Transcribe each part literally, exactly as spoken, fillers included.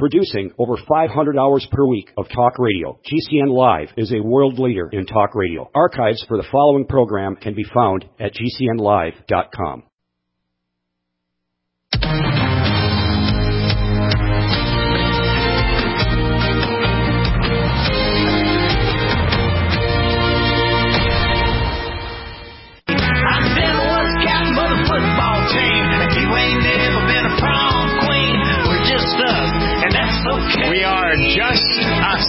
Producing over five hundred hours per week of talk radio, G C N Live is a world leader in talk radio. Archives for the following program can be found at G C N live dot com. We are just us.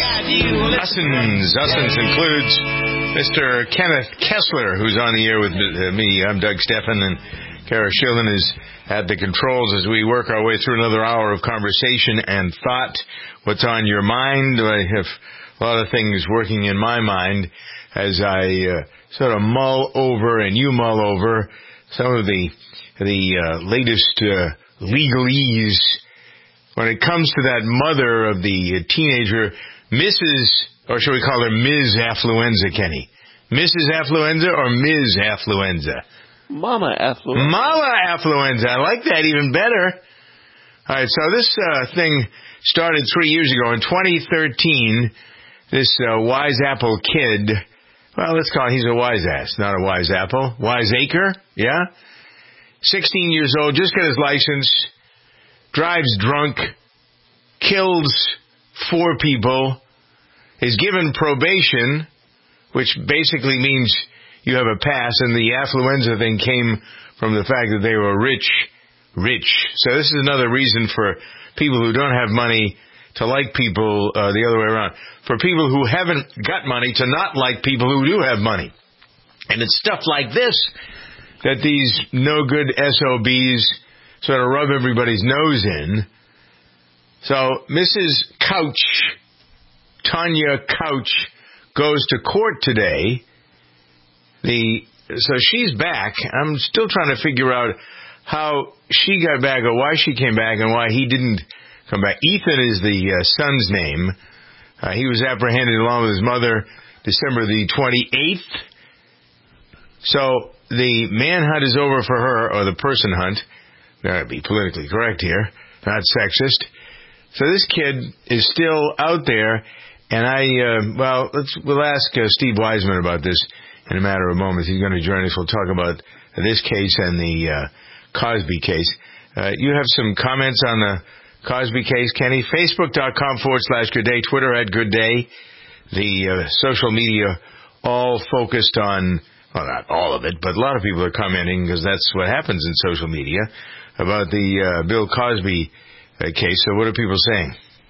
Ussens. Ussens includes Mister Kenneth Kessler, who's on the air with me. I'm Doug Steffen, and Kara Schillen is at the controls as we work our way through another hour of conversation and thought. What's on your mind? I have a lot of things working in my mind as I uh, sort of mull over and you mull over some of the the uh, latest uh, legalese when it comes to that mother of the teenager, Missus or should we call her Miz Affluenza, Kenny? Missus Affluenza or Miz Affluenza? Mama Affluenza. Mama Affluenza. I like that even better. All right, so this uh, thing started three years ago. In twenty thirteen, this uh, wise apple kid, well, let's call it, he's a wise ass, not a wise apple. Wiseacre, yeah? sixteen years old, just got his license, drives drunk, kills four people, is given probation, which basically means you have a pass, and the affluenza thing came from the fact that they were rich, rich. So this is another reason for people who don't have money to like people uh, the other way around. For people who haven't got money to not like people who do have money. And it's stuff like this that these no-good S O Bs sort of rub everybody's nose in. So Missus Couch, Tanya Couch, goes to court today. The so she's back. I'm still trying to figure out how she got back or why she came back and why he didn't come back. Ethan is the uh, son's name. Uh, he was apprehended along with his mother December the twenty-eighth. So the manhunt is over for her, or the person hunt. Gotta be politically correct here, not sexist. So this kid is still out there, and I, uh, well, let's, we'll ask uh, Steve Wiseman about this in a matter of moments. He's going to join us. We'll talk about this case and the uh, Cosby case. Uh, you have some comments on the Cosby case, Kenny? Facebook.com forward slash good day, Twitter at good day. The uh, social media all focused on, well, not all of it, but a lot of people are commenting because that's what happens in social media about the uh, Bill Cosby uh, case. So what are people saying?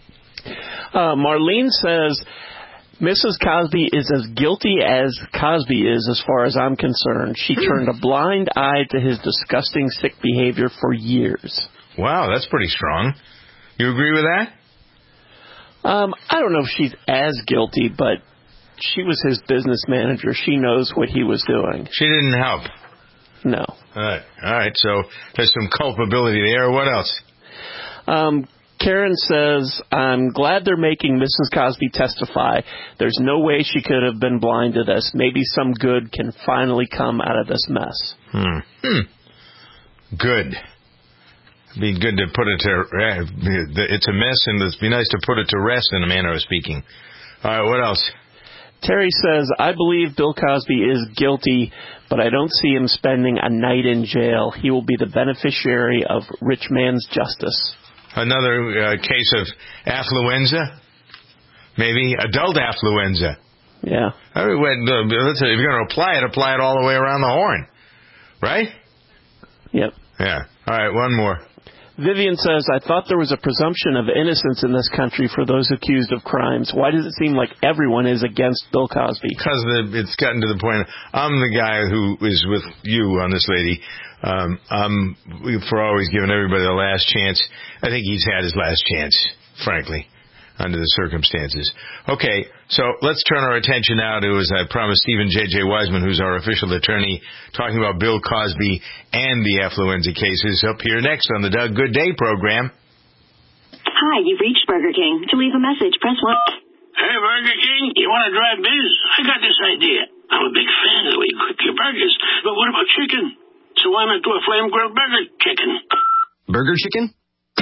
Uh, Marlene says, Missus Cosby is as guilty as Cosby is as far as I'm concerned. She turned a blind eye to his disgusting, sick behavior for years. Wow, that's pretty strong. You agree with that? Um, I don't know if she's as guilty, but she was his business manager. She knows what he was doing. She didn't help. No. All right. All right. So there's some culpability there. What else? Um, Karen says, I'm glad they're making Missus Cosby testify. There's no way she could have been blind to this. Maybe some good can finally come out of this mess. Hmm. hmm. Good. It'd be good to put it to, it's a mess, and it'd be nice to put it to rest in a manner of speaking. All right. What else? Terry says, I believe Bill Cosby is guilty, but I don't see him spending a night in jail. He will be the beneficiary of rich man's justice. Another uh, case of affluenza? Maybe adult affluenza. Yeah. I mean, if you're going to apply it, apply it all the way around the horn. Right? Yep. Yeah. All right, one more. Vivian says, I thought there was a presumption of innocence in this country for those accused of crimes. Why does it seem like everyone is against Bill Cosby? Because the, it's gotten to the point, I'm the guy who is with you on this lady. Um, I'm for always giving everybody the last chance. I think he's had his last chance, frankly, under the circumstances. Okay, so let's turn our attention now to, as I promised, Stephen J J. Wiseman, who's our official attorney, talking about Bill Cosby and the affluenza cases. Up here next on the Doug Good Day program. Hi, you've reached Burger King. To leave a message, press one. Hey, Burger King, you want to drive biz? I got this idea. I'm a big fan of the way you cook your burgers. But what about chicken? So why not do a flame grilled burger chicken? Burger chicken?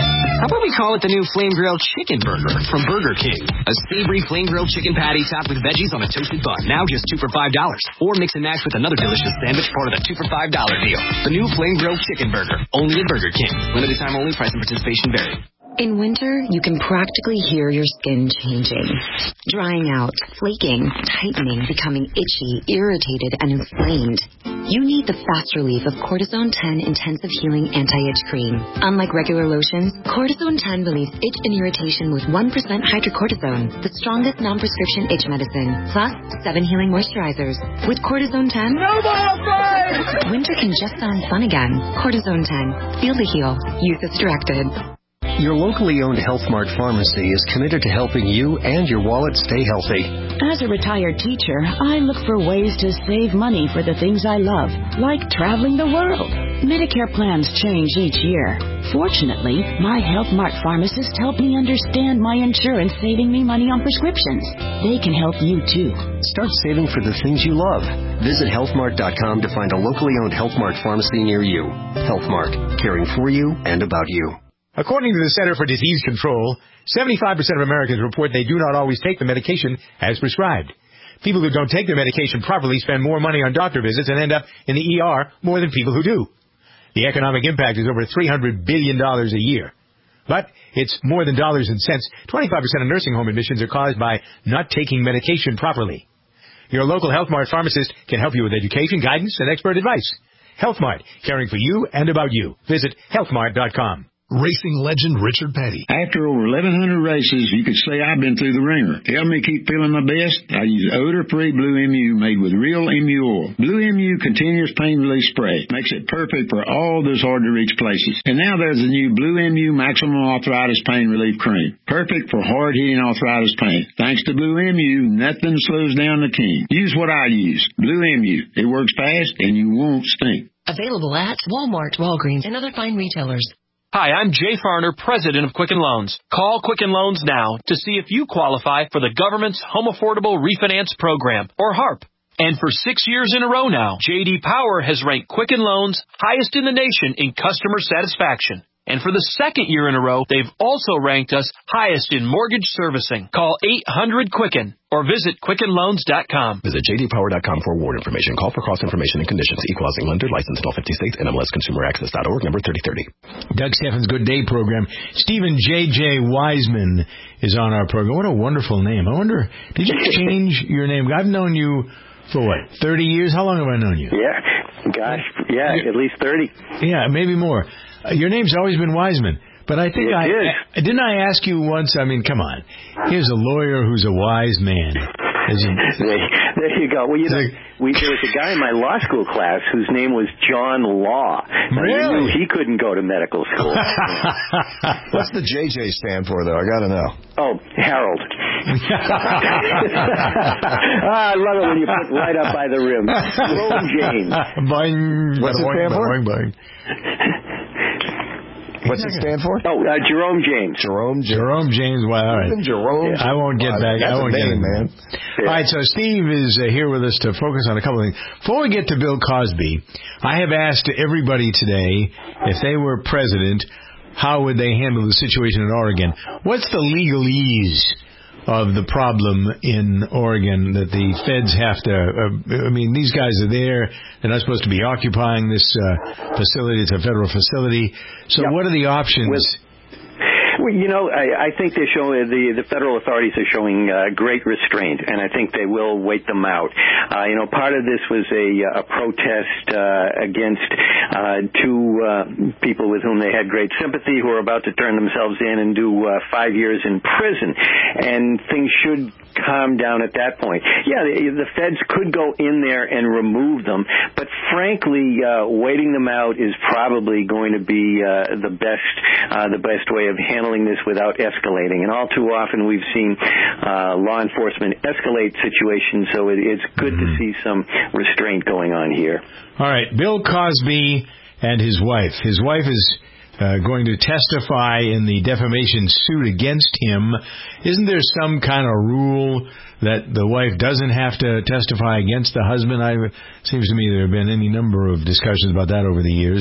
How about we call it the new Flame Grilled Chicken Burger from Burger King? A savory flame grilled chicken patty topped with veggies on a toasted bun. Now just two for five dollars. Or mix and match with another delicious sandwich, part of the two for five dollar deal. The new Flame Grilled Chicken Burger. Only at Burger King. Limited time only. Price and participation vary. In winter, you can practically hear your skin changing. Drying out, flaking, tightening, becoming itchy, irritated, and inflamed. You need the fast relief of Cortisone ten Intensive Healing Anti-Itch Cream. Unlike regular lotions, Cortisone ten relieves itch and irritation with one percent hydrocortisone, the strongest non-prescription itch medicine, plus seven healing moisturizers. With Cortisone ten, no more fight! Winter can just sound fun again. Cortisone ten. Feel the heal. Use as directed. Your locally owned Health Mart pharmacy is committed to helping you and your wallet stay healthy. As a retired teacher, I look for ways to save money for the things I love, like traveling the world. Medicare plans change each year. Fortunately, my Health Mart pharmacist helped me understand my insurance saving me money on prescriptions. They can help you, too. Start saving for the things you love. Visit health mart dot com to find a locally owned Health Mart pharmacy near you. Health Mart, caring for you and about you. According to the Center for Disease Control, seventy-five percent of Americans report they do not always take the medication as prescribed. People who don't take their medication properly spend more money on doctor visits and end up in the E R more than people who do. The economic impact is over three hundred billion dollars a year. But it's more than dollars and cents. twenty-five percent of nursing home admissions are caused by not taking medication properly. Your local Health Mart pharmacist can help you with education, guidance, and expert advice. Health Mart, caring for you and about you. Visit health mart dot com. Racing legend Richard Petty. After over eleven hundred races, you could say I've been through the ringer. To help me keep feeling my best, I use odor-free Blue M U made with real M U oil. Blue M U continuous pain relief spray makes it perfect for all those hard-to-reach places. And now there's the new Blue M U Maximum Arthritis Pain Relief Cream. Perfect for hard-hitting arthritis pain. Thanks to Blue M U, nothing slows down the king. Use what I use. Blue M U. It works fast and you won't stink. Available at Walmart, Walgreens, and other fine retailers. Hi, I'm Jay Farner, president of Quicken Loans. Call Quicken Loans now to see if you qualify for the government's Home Affordable Refinance Program, or HARP. And for six years in a row now, J D Power has ranked Quicken Loans highest in the nation in customer satisfaction. And for the second year in a row, they've also ranked us highest in mortgage servicing. Call eight hundred Quicken or visit quicken loans dot com. Visit j d power dot com for award information. Call for cost information and conditions. Equal housing lender. Licensed in all fifty states. N M L S consumer access dot org. Number thirty thirty. Doug Steffens' Good Day program. Stephen J J. Wiseman is on our program. What a wonderful name. I wonder, did you change your name? I've known you for what, thirty years? How long have I known you? Yeah. Gosh, yeah, at least thirty. Yeah, maybe more. Uh, your name's always been Wiseman. But I think it I, is. I didn't I ask you once, I mean, come on. Here's a lawyer who's a wise man. There, there you go. Well, you know, we, there was a guy in my law school class whose name was John Law. Now, really? You knew he couldn't go to medical school. What's the J J stand for, though? I got to know. Oh, Harold. ah, I love it when you put right up by the rim. Jerome James. Bang. What's it stand for? Bang, bang. What's it stand for? Oh, uh, Jerome James. Jerome James. Jerome James. Well, all right. Jerome. I won't get back. That's I won't a name, get man. All right. So Steve is uh, here with us to focus on a couple of things. Before we get to Bill Cosby, I have asked everybody today if they were president, how would they handle the situation in Oregon? What's the legalese of the problem in Oregon that the feds have to, uh, I mean, these guys are there. They're not supposed to be occupying this uh, facility. It's a federal facility. So yep. What are the options? With- Well, you know, I, I think they're showing the the federal authorities are showing uh, great restraint, and I think they will wait them out. Uh, you know, part of this was a, a protest uh, against uh, two uh, people with whom they had great sympathy, who are about to turn themselves in and do uh, five years in prison, and things should calm down at that point. Yeah, the, the feds could go in there and remove them, but frankly, uh, waiting them out is probably going to be uh, the best uh, the best way of handling this without escalating. And all too often we've seen uh, law enforcement escalate situations, so it, it's good mm-hmm. to see some restraint going on here. All right, Bill Cosby and his wife. His wife is Uh, going to testify in the defamation suit against him. Isn't there some kind of rule that the wife doesn't have to testify against the husband? I, it seems to me there have been any number of discussions about that over the years.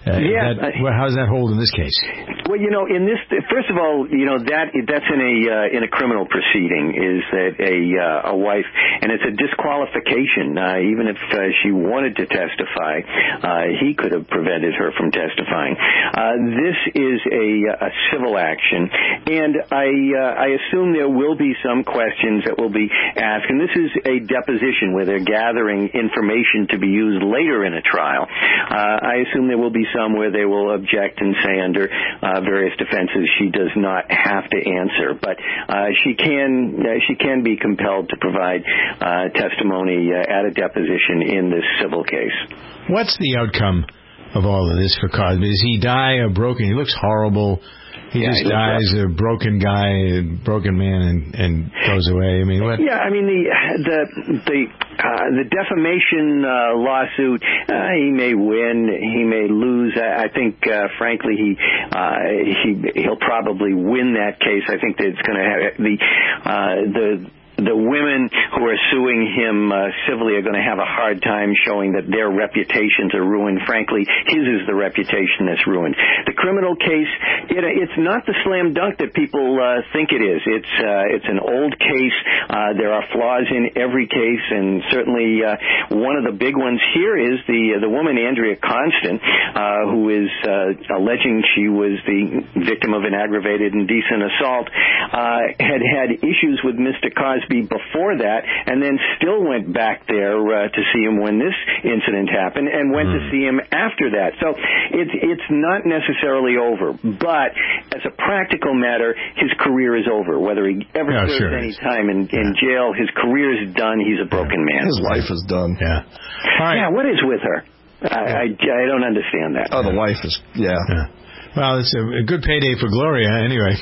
Uh, yeah. That, well, how does that hold in this case? Well, you know, in this, first of all, you know that that's in a uh, in a criminal proceeding. Is that a uh, a wife, and it's a disqualification. Uh, even if uh, she wanted to testify, uh, he could have prevented her from testifying. Uh, this is a, a civil action, and I uh, I assume there will be some questions that will be asked. And this is a deposition where they're gathering information to be used later in a trial. Uh, I assume there will be some where they will object and say under uh, various defenses she does not have to answer, but uh, she can uh, she can be compelled to provide uh, testimony uh, at a deposition in this civil case. What's the outcome of all of this for Cosby? Does he die a broken? He looks horrible. He yeah, just he dies a broken guy, a broken man, and, and goes away. I mean, what? Yeah, I mean the the the uh, the defamation uh, lawsuit. Uh, he may win, he may lose. I, I think, uh, frankly, he uh, he he'll probably win that case. I think that it's going to have the uh, the. The women who are suing him uh, civilly are going to have a hard time showing that their reputations are ruined. Frankly, his is the reputation that's ruined. The criminal case, it, it's not the slam dunk that people uh, think it is. It's uh, it's an old case. Uh, there are flaws in every case, and certainly uh, one of the big ones here is the the woman Andrea Constant, uh, who is uh, alleging she was the victim of an aggravated indecent assault, uh, had had issues with Mister Cosby before that, and then still went back there uh, to see him when this incident happened, and went mm. to see him after that. So it's it's not necessarily over, but as a practical matter, his career is over. Whether he ever yeah, serves sure any time in, in yeah. jail, his career is done. He's a broken man. His life is done. Yeah. All right. Yeah. What is with her? I, I, I don't understand that. Oh, the wife is yeah. yeah. Well, it's a, a good payday for Gloria, anyway.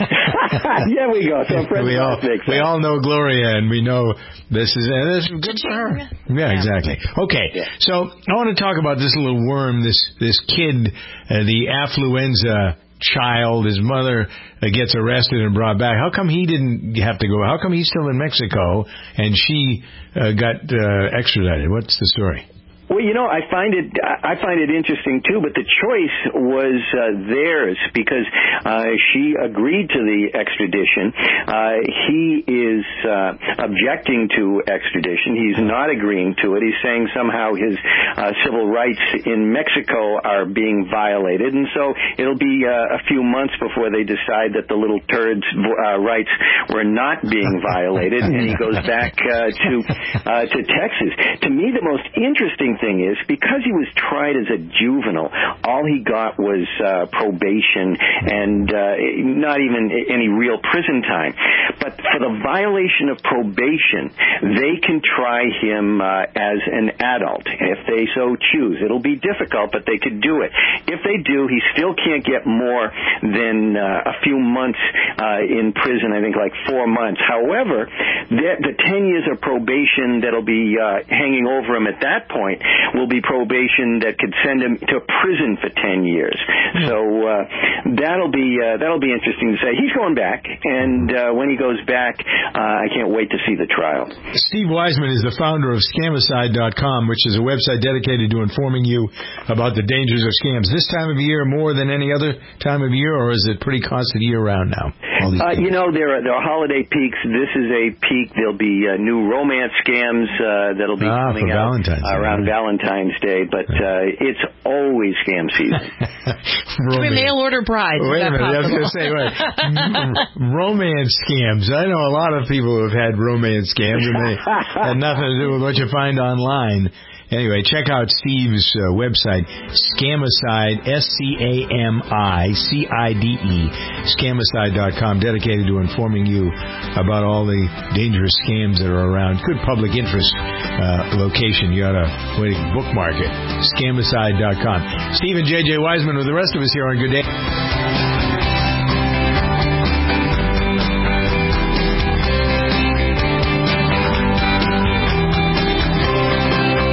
Yeah, we go. So we all we all know Gloria, and we know this is, uh, this is good for her. Yeah, yeah. exactly. Okay, yeah. So I want to talk about this little worm, this this kid, uh, the affluenza child. His mother uh, gets arrested and brought back. How come he didn't have to go? How come he's still in Mexico and she uh, got uh, extradited? What's the story? Well, you know, I find it I find it interesting too, but the choice was uh, theirs because uh, she agreed to the extradition. Uh, he is uh, objecting to extradition. He's not agreeing to it. He's saying somehow his uh, civil rights in Mexico are being violated, and so it'll be uh, a few months before they decide that the little turd's uh, rights were not being violated, and he goes back uh, to uh, to Texas. To me, the most interesting thing is because he was tried as a juvenile, all he got was uh, probation and uh, not even any real prison time. But for the violation of probation, they can try him uh, as an adult if they so choose. It'll be difficult, but they could do it. If they do, he still can't get more than uh, a few months uh, in prison, I think like four months. However, the, the ten years of probation that'll be uh, hanging over him at that point will be probation that could send him to prison for ten years. So uh, that'll be uh, that'll be interesting to say. He's going back, and uh, when he goes back, uh, I can't wait to see the trial. Steve Wiseman is the founder of Scamicide dot com, which is a website dedicated to informing you about the dangers of scams. This time of year more than any other time of year, or is it pretty constant year-round now? All these uh, you know, there are, there are holiday peaks. This is a peak. There'll be uh, new romance scams uh, that'll be ah, coming out Valentine's uh, around Day. Valentine's Day, but uh, it's always scam season. We mail order brides. Wait a minute, possible? I was going to say, wait, romance scams. I know a lot of people who have had romance scams, and they had nothing to do with what you find online. Anyway, check out Steve's uh, website, Scamicide, S C A M I C I D E, Scamicide dot com, dedicated to informing you about all the dangerous scams that are around. Good public interest uh, location. You ought to wait, bookmark it, Scamicide dot com. Steve and J J Wiseman with the rest of us here on Good Day.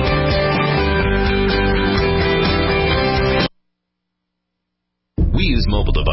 Mobile devices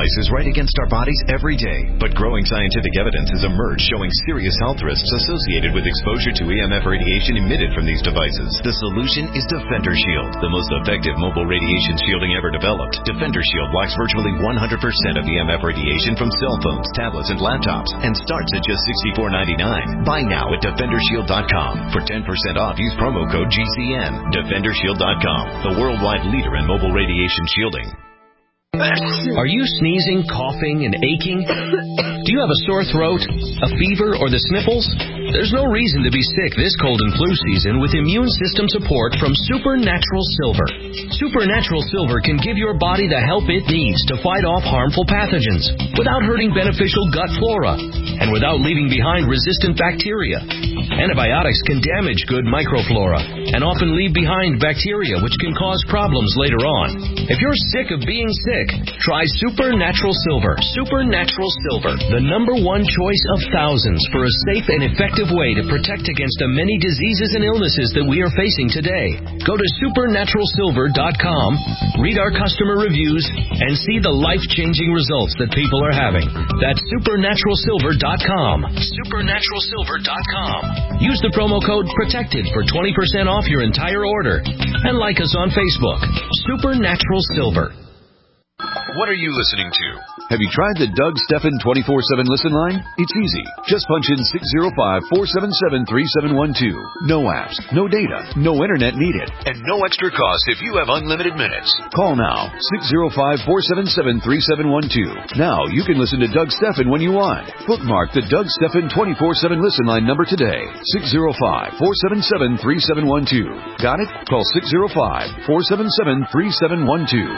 races right against our bodies every day, but growing scientific evidence has emerged showing serious health risks associated with exposure to E M F radiation emitted from these devices. The solution is Defender Shield, the most effective mobile radiation shielding ever developed. Defender Shield blocks virtually one hundred percent of E M F radiation from cell phones, tablets, and laptops, and starts at just sixty-four ninety-nine. Buy now at defender shield dot com. For ten percent off, use promo code G C N. defender shield dot com, the worldwide leader in mobile radiation shielding. Are you sneezing, coughing, and aching? Do you have a sore throat, a fever, or the sniffles? There's no reason to be sick this cold and flu season with immune system support from Supernatural Silver. Supernatural Silver can give your body the help it needs to fight off harmful pathogens without hurting beneficial gut flora and without leaving behind resistant bacteria. Antibiotics can damage good microflora and often leave behind bacteria which can cause problems later on. If you're sick of being sick, try Supernatural Silver. Supernatural Silver, the number one choice of thousands for a safe and effective way to protect against the many diseases and illnesses that we are facing today. Go to supernatural silver dot com, read our customer reviews, and see the life-changing results that people are having. That's supernatural silver dot com. supernatural silver dot com. Use the promo code PROTECTED for twenty percent off your entire order. And like us on Facebook. Supernatural Silver. What are you listening to? Have you tried the Doug Stephan twenty-four seven listen line? It's easy. Just punch in six zero five, four seven seven, three seven one two. No apps, no data, no internet needed. And no extra cost if you have unlimited minutes. Call now, six zero five, four seven seven, three seven one two. Now you can listen to Doug Stephan when you want. Bookmark the Doug Stephan twenty-four seven listen line number today. six zero five, four seven seven, three seven one two. Got it? Call six zero five, four seven seven, three seven one two.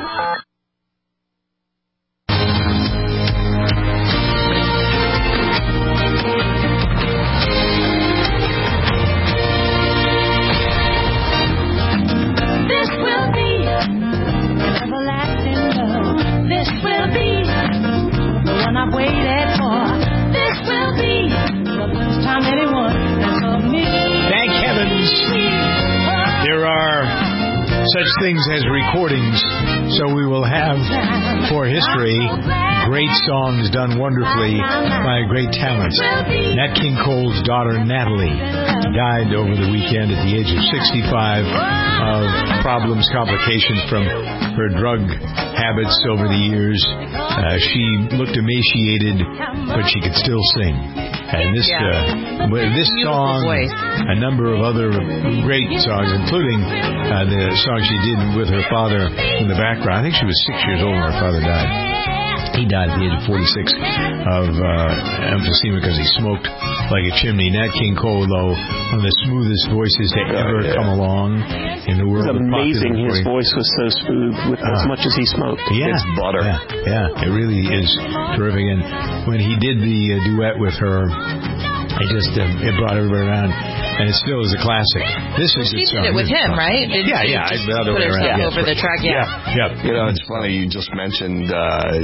Such things as recordings, so we will have, for history, great songs done wonderfully by great talents. Nat King Cole's daughter, Natalie, died over the weekend at the age of sixty-five of problems, complications from her drug habits over the years. Uh, she looked emaciated, but she could still sing. And this uh, this song, a number of other great songs, including uh, the song she did with her father in the background. I think she was six years old when her father died. He died at the age of forty-six of uh, emphysema because he smoked like a chimney. Nat King Cole, though, one of the smoothest voices to ever yeah. come along in the world. It's amazing his voice was so smooth with uh, as much as he smoked. Yeah, it's butter. Yeah, yeah, it really is terrific. And when he did the uh, duet with her, it just um, it brought everybody around. And it still is a classic. This is she did it with him, right? Did yeah, yeah. Just I put herself yeah. over the track, yeah. Yeah, yeah. You know, it's funny. You just mentioned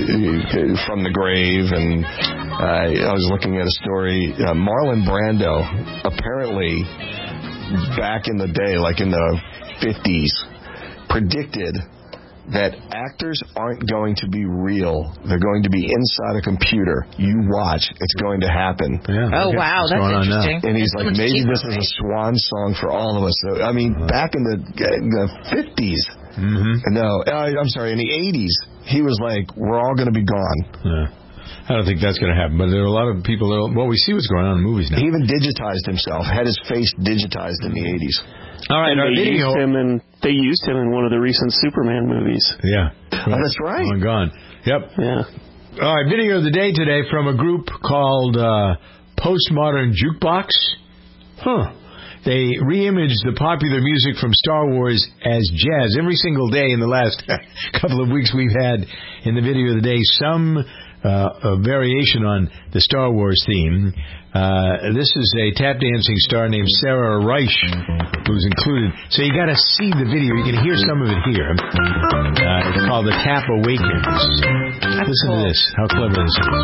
uh, From the Grave, and uh, I was looking at a story. Uh, Marlon Brando, apparently, back in the day, like in the fifties, predicted that actors aren't going to be real. They're going to be inside a computer. You watch. It's going to happen. Yeah, oh, okay. Wow. That's interesting. And he's that's like, maybe cheaper, this is a swan song for all of us. So, I mean, back in the, in the fifties, mm-hmm. no, I'm sorry, in the eighties, he was like, we're all going to be gone. Yeah. I don't think that's going to happen, but there are a lot of people that, well, we see what's going on in movies now. He even digitized himself, had his face digitized in the eighties. All right, and they video. used him in they used him in one of the recent Superman movies. Yeah, oh, that's right. Oh, gone. Yep. Yeah. All right, video of the day today from a group called uh, Postmodern Jukebox. Huh. They re-imaged the popular music from Star Wars as jazz. Every single day in the last couple of weeks we've had in the video of the day some uh, a variation on the Star Wars theme. Uh, this is a tap dancing star named Sarah Reich who's included. So you got to see the video. You can hear some of it here. Uh, it's called The Tap Awakens. That's Listen cool. to this. How clever this is.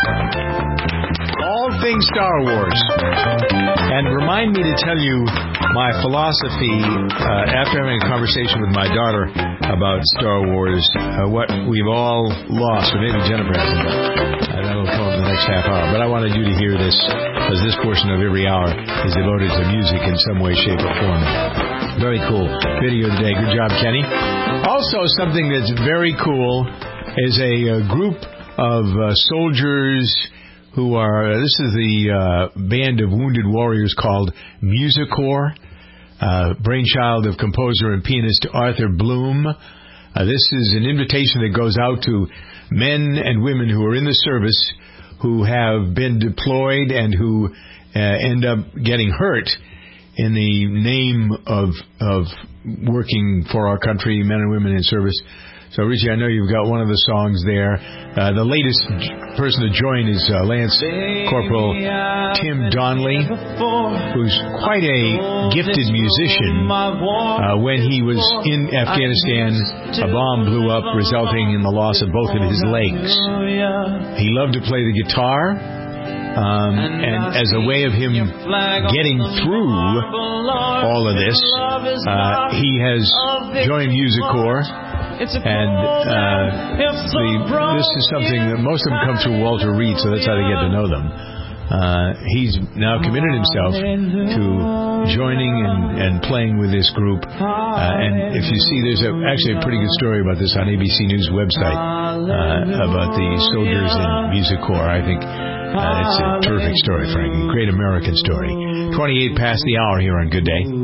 All things Star Wars. And remind me to tell you my philosophy, uh, after having a conversation with my daughter about Star Wars, uh, what we've all lost, or maybe Jennifer hasn't, uh, that'll come up in the next half hour. But I wanted you to hear this, because this portion of every hour is devoted to music in some way, shape, or form. Very cool video today. Good job, Kenny. Also, something that's very cool is a, a group of uh, soldiers who are, this is the uh, band of wounded warriors called Musicorps, uh, brainchild of composer and pianist Arthur Bloom. Uh, this is an invitation that goes out to men and women who are in the service, who have been deployed and who uh, end up getting hurt in the name of of working for our country, men and women in service. So, Richie, I know you've got one of the songs there. Uh, the latest j- person to join is uh, Lance Corporal Tim Donnelly, who's quite a gifted musician. Uh, when he was in Afghanistan, a bomb blew up, resulting in the loss of both of his legs. He loved to play the guitar. Um, and as a way of him getting through all of this, uh, he has joined Musicorps, and uh, the, this is something that most of them come through Walter Reed, so that's how they get to know them. Uh, he's now committed himself to joining and, and playing with this group. Uh, and if you see, there's a, actually a pretty good story about this on A B C News website uh, about the soldiers in Musicorps. I think uh, it's a terrific story, Frank. Great American story. twenty-eight past the hour here on Good Day.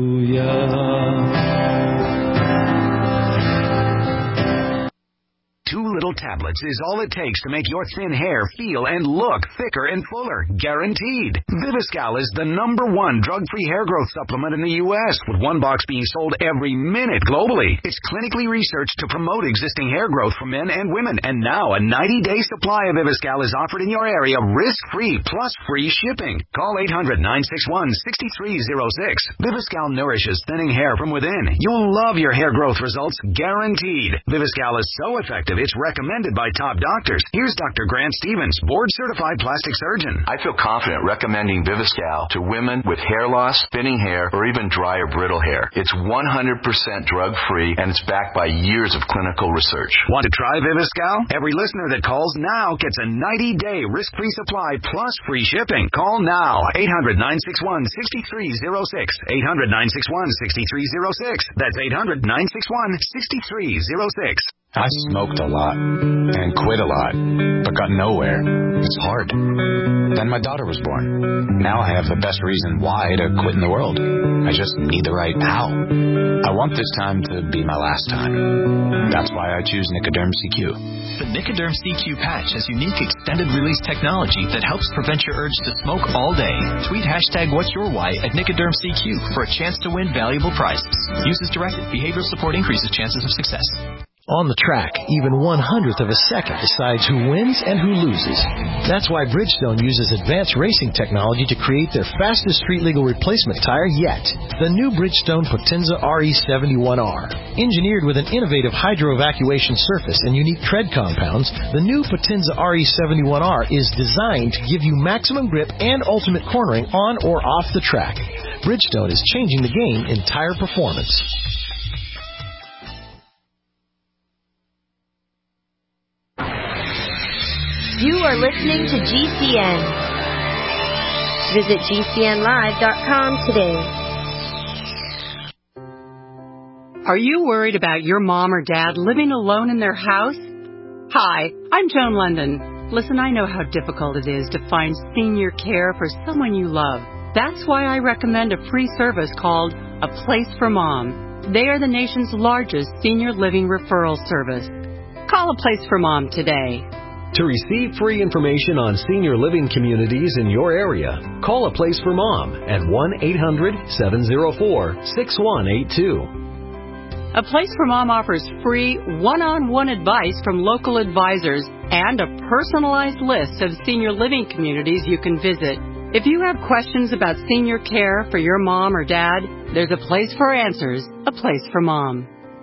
Two little tablets is all it takes to make your thin hair feel and look thicker and fuller. Guaranteed. Viviscal is the number one drug-free hair growth supplement in the U S, with one box being sold every minute globally. It's clinically researched to promote existing hair growth for men and women. And now a ninety-day supply of Viviscal is offered in your area risk-free plus free shipping. Call eight hundred, nine six one, six three zero six. Viviscal nourishes thinning hair from within. You'll love your hair growth results. Guaranteed. Viviscal is so effective, it's recommended by top doctors. Here's Doctor Grant Stevens, board-certified plastic surgeon. I feel confident recommending Viviscal to women with hair loss, thinning hair, or even dry or brittle hair. It's one hundred percent drug-free, and it's backed by years of clinical research. Want to try Viviscal? Every listener that calls now gets a ninety-day risk-free supply plus free shipping. Call now. eight hundred, nine six one, six three zero six. eight hundred, nine six one, six three zero six. That's eight hundred, nine six one, six three zero six. I smoked a lot and quit a lot, but got nowhere. It's hard. Then my daughter was born. Now I have the best reason why to quit in the world. I just need the right how. I want this time to be my last time. That's why I choose Nicoderm C Q. The Nicoderm C Q patch has unique extended-release technology that helps prevent your urge to smoke all day. Tweet hashtag What's Your Why at Nicoderm C Q for a chance to win valuable prizes. Use as directed. Behavioral support increases chances of success. On the track, even one hundredth of a second decides who wins and who loses. That's why Bridgestone uses advanced racing technology to create their fastest street-legal replacement tire yet, the new Bridgestone Potenza R E seventy-one R. Engineered with an innovative hydro-evacuation surface and unique tread compounds, the new Potenza R E seventy-one R is designed to give you maximum grip and ultimate cornering on or off the track. Bridgestone is changing the game in tire performance. You are listening to G C N. Visit G C N live dot com today. Are you worried about your mom or dad living alone in their house? Hi, I'm Joan London. Listen, I know how difficult it is to find senior care for someone you love. That's why I recommend a free service called A Place for Mom. They are the nation's largest senior living referral service. Call A Place for Mom today. To receive free information on senior living communities in your area, call A Place for Mom at one eight hundred, seven oh four, six one eight two. A Place for Mom offers free one-on-one advice from local advisors and a personalized list of senior living communities you can visit. If you have questions about senior care for your mom or dad, there's a place for answers, A Place for Mom.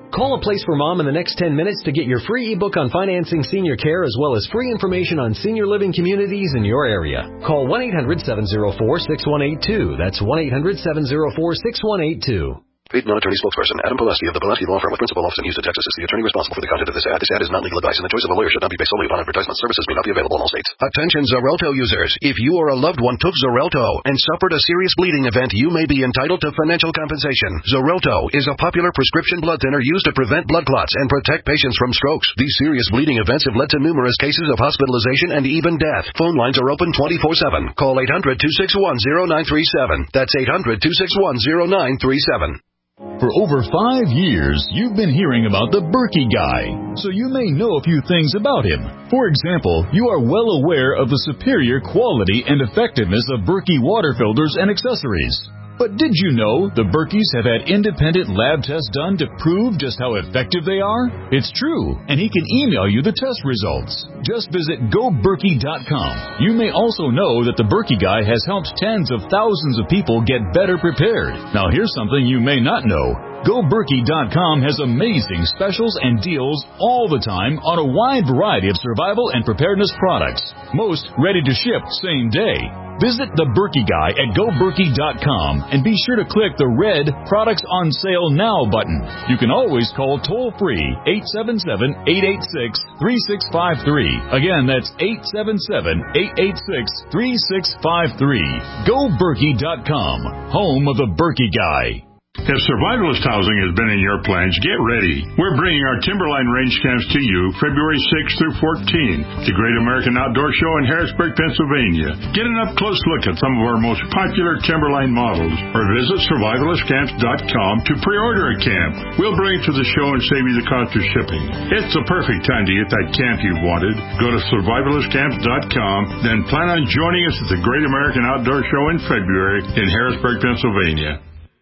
Call A Place for Mom in the next ten minutes to get your free ebook on financing senior care as well as free information on senior living communities in your area. Call one eight hundred seven oh four six one eight two. That's one eight hundred seven oh four six one eight two. Paid non-attorney spokesperson Adam Pileski of the Pileski Law Firm with principal office in Houston, Texas is the attorney responsible for the content of this ad. This ad is not legal advice, and the choice of a lawyer should not be based solely upon advertisement. Services may not be available in all states. Attention Xarelto users. If you or a loved one took Xarelto and suffered a serious bleeding event, you may be entitled to financial compensation. Xarelto is a popular prescription blood thinner used to prevent blood clots and protect patients from strokes. These serious bleeding events have led to numerous cases of hospitalization and even death. Phone lines are open twenty-four seven. Call eight hundred two six one oh nine three seven. That's eight hundred two six one oh nine three seven. For over five years, you've been hearing about the Berkey Guy, so you may know a few things about him. For example, you are well aware of the superior quality and effectiveness of Berkey water filters and accessories. But did you know the Berkeys have had independent lab tests done to prove just how effective they are? It's true, and he can email you the test results. Just visit go berkey dot com. You may also know that the Berkey Guy has helped tens of thousands of people get better prepared. Now here's something you may not know. go berkey dot com has amazing specials and deals all the time on a wide variety of survival and preparedness products. Most ready to ship same day. Visit the Berkey Guy at go berkey dot com and be sure to click the red Products on Sale Now button. You can always call toll-free eight seven seven, eight eight six, three six five three. Again, that's eight seven seven, eight eight six, three six five three. go berkey dot com, home of the Berkey Guy. If survivalist housing has been in your plans, get ready. We're bringing our Timberline Range Camps to you February sixth through fourteenth, the Great American Outdoor Show in Harrisburg, Pennsylvania. Get an up-close look at some of our most popular Timberline models, or visit survivalist camps dot com to pre-order a camp. We'll bring it to the show and save you the cost of shipping. It's the perfect time to get that camp you've wanted. Go to survivalist camps dot com, then plan on joining us at the Great American Outdoor Show in February in Harrisburg, Pennsylvania.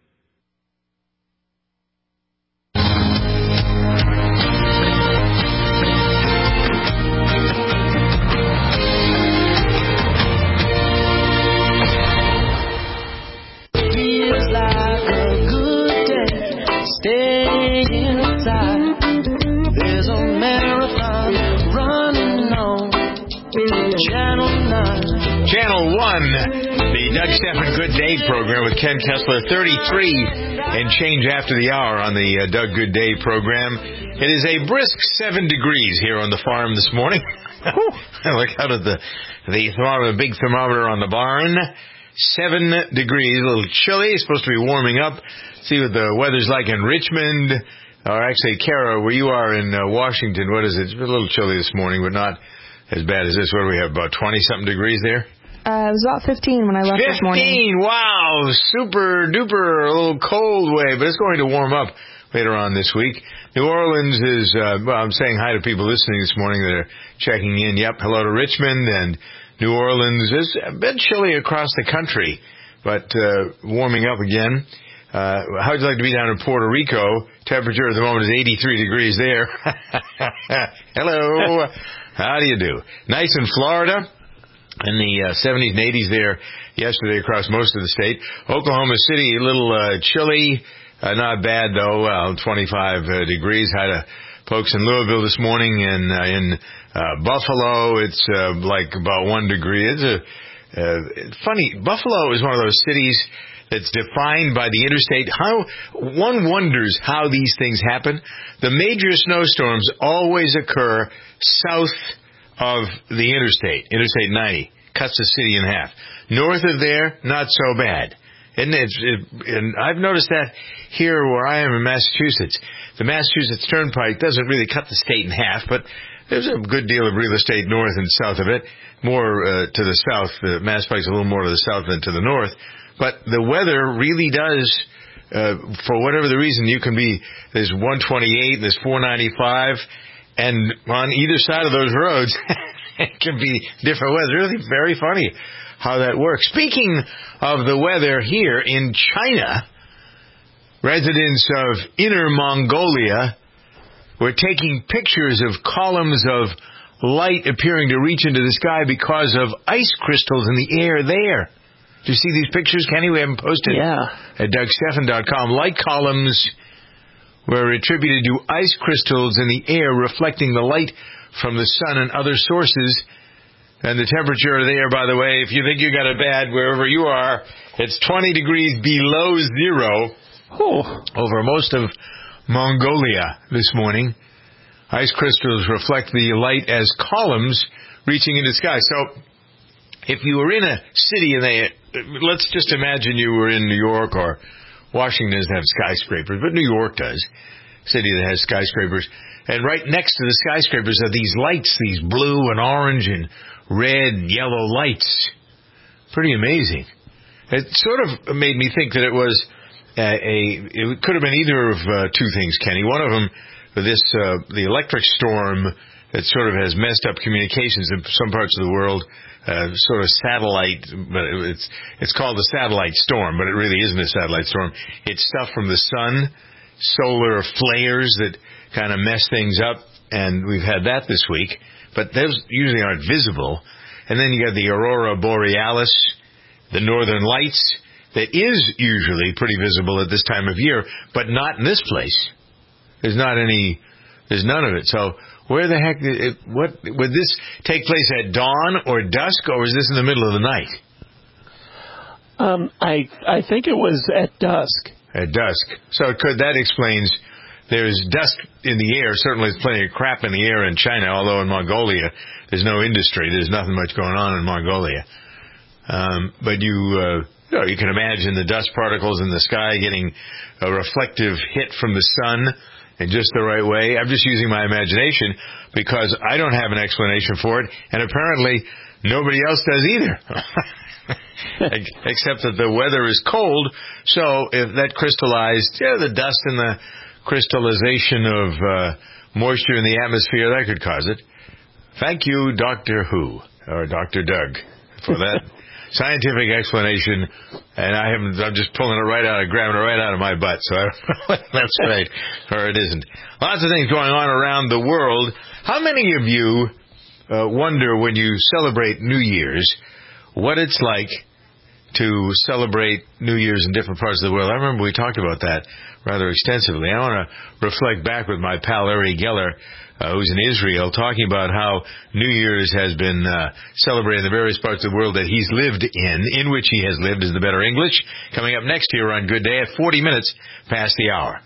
Good Day program with Ken Kessler, thirty-three and change after the hour on the uh, Doug Good Day program. It is a brisk seven degrees here on the farm this morning. I look out at the the thermometer, the big thermometer on the barn. Seven degrees, a little chilly. It's supposed to be warming up. See what the weather's like in Richmond, or actually, Kara, where you are in uh, Washington. What is it? It's a little chilly this morning, but not as bad as this. What do we have? About twenty something degrees there. Uh, it was about fifteen when I left this morning. fifteen! Wow! Super duper, a little cold way, but it's going to warm up later on this week. New Orleans is, uh, well, I'm saying hi to people listening this morning that are checking in. Yep, hello to Richmond, and New Orleans is a bit chilly across the country, but uh, warming up again. Uh, how'd you like to be down in Puerto Rico? Temperature at the moment is eighty-three degrees there. Hello! How do you do? Nice in Florida. In the uh, seventies and eighties there yesterday across most of the state. Oklahoma City, a little uh, chilly. Uh, not bad, though. Well, twenty-five uh, degrees. Had a folks in Louisville this morning, and uh, in uh, Buffalo, it's uh, like about one degree. It's a uh, it's funny. Buffalo is one of those cities that's defined by the interstate. How one wonders how these things happen. The major snowstorms always occur south of the interstate, Interstate ninety, cuts the city in half. North of there, not so bad. And, it's, it, and I've noticed that here where I am in Massachusetts. The Massachusetts Turnpike doesn't really cut the state in half, but there's a good deal of real estate north and south of it. More uh, to the south. The Mass Pike's a little more to the south than to the north. But the weather really does, uh, for whatever the reason, you can be, there's one twenty-eight, there's four ninety-five, and on either side of those roads, it can be different weather. It's really very funny how that works. Speaking of the weather here in China, residents of Inner Mongolia were taking pictures of columns of light appearing to reach into the sky because of ice crystals in the air there. Do you see these pictures, Kenny? We haven't posted yeah. at Doug Stephan dot com. Light columns were attributed to ice crystals in the air reflecting the light from the sun and other sources. And the temperature there, by the way, if you think you got it bad wherever you are, it's twenty degrees below zero oh. over most of Mongolia this morning. Ice crystals reflect the light as columns reaching into the sky. So if you were in a city and they, let's just imagine you were in New York, or Washington doesn't have skyscrapers, but New York does, city that has skyscrapers. And right next to the skyscrapers are these lights, these blue and orange and red and yellow lights. Pretty amazing. It sort of made me think that it was a, a it could have been either of uh, two things, Kenny. One of them, this uh, the electric storm that sort of has messed up communications in some parts of the world. Uh, sort of satellite, but it's it's called a satellite storm, but it really isn't a satellite storm. It's stuff from the sun, solar flares that kind of mess things up, and we've had that this week. But those usually aren't visible. And then you got the aurora borealis, the northern lights, that is usually pretty visible at this time of year, but not in this place. There's not any, there's none of it. So where the heck, it, what, would this take place at dawn or dusk, or is this in the middle of the night? Um, I I think it was at dusk. At dusk. So could that explains there's dust in the air. Certainly there's plenty of crap in the air in China, although in Mongolia there's no industry. There's nothing much going on in Mongolia. Um, but you, uh, you know, you can imagine the dust particles in the sky getting a reflective hit from the sun in just the right way. I'm just using my imagination because I don't have an explanation for it, and apparently nobody else does either. Except that the weather is cold, so if that crystallized, yeah, the dust and the crystallization of uh, moisture in the atmosphere, that could cause it. Thank you, Doctor Who, or Doctor Doug, for that scientific explanation, and I haven't, I'm just pulling it right out of, grabbing it right out of my butt, so I don't know whether that's right or it isn't. Lots of things going on around the world. How many of you uh, wonder when you celebrate New Year's what it's like to celebrate New Year's in different parts of the world? I remember we talked about that rather extensively. I want to reflect back with my pal Uri Geller, uh, who's in Israel, talking about how New Year's has been uh, celebrated in the various parts of the world that he's lived in, in which he has lived is the better English, coming up next here on Good Day at forty minutes past the hour.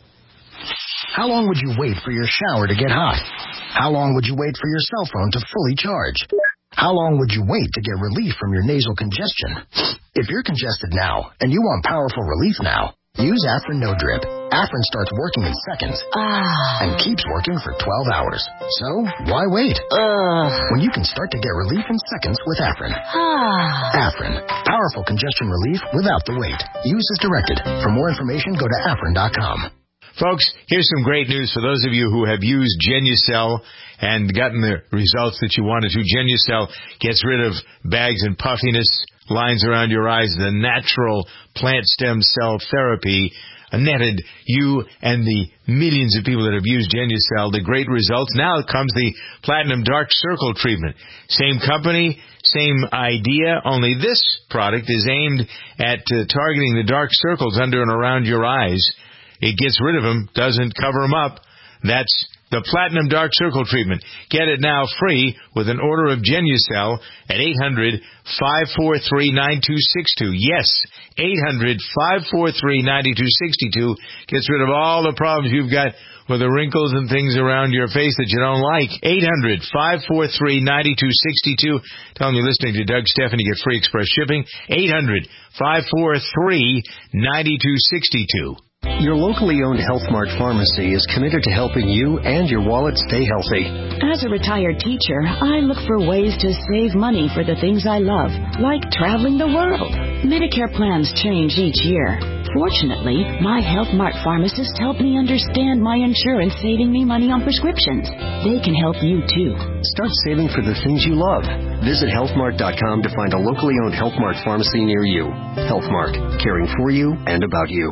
How long would you wait for your shower to get hot? How long would you wait for your cell phone to fully charge? How long would you wait to get relief from your nasal congestion? If you're congested now and you want powerful relief now, use Afrin No Drip. Afrin starts working in seconds ah. and keeps working for twelve hours. So, why wait? Uh. When you can start to get relief in seconds with Afrin. Ah. Afrin. Powerful congestion relief without the wait. Use as directed. For more information, go to afrin dot com. Folks, here's some great news for those of you who have used Genucel and gotten the results that you wanted to. Genucel gets rid of bags and puffiness, lines around your eyes, the natural plant stem cell therapy. Netted you and the millions of people that have used Genucel the great results. Now comes the Platinum Dark Circle treatment. Same company, same idea, only this product is aimed at uh, targeting the dark circles under and around your eyes. It gets rid of them, doesn't cover them up. That's the Platinum Dark Circle treatment. Get it now free with an order of Genucel at eight hundred, five four three, nine two six two. Yes, eight hundred, five four three, nine two six two gets rid of all the problems you've got with the wrinkles and things around your face that you don't like. eight hundred, five four three, nine two six two. Tell them you're listening to Doug Stephan to get free express shipping. eight hundred, five four three, nine two six two. Your locally owned Health Mart pharmacy is committed to helping you and your wallet stay healthy. As a retired teacher, I look for ways to save money for the things I love, like traveling the world. Medicare plans change each year. Fortunately, my Health Mart pharmacist helped me understand my insurance saving me money on prescriptions. They can help you, too. Start saving for the things you love. Visit health mart dot com to find a locally owned Health Mart pharmacy near you. Health Mart, caring for you and about you.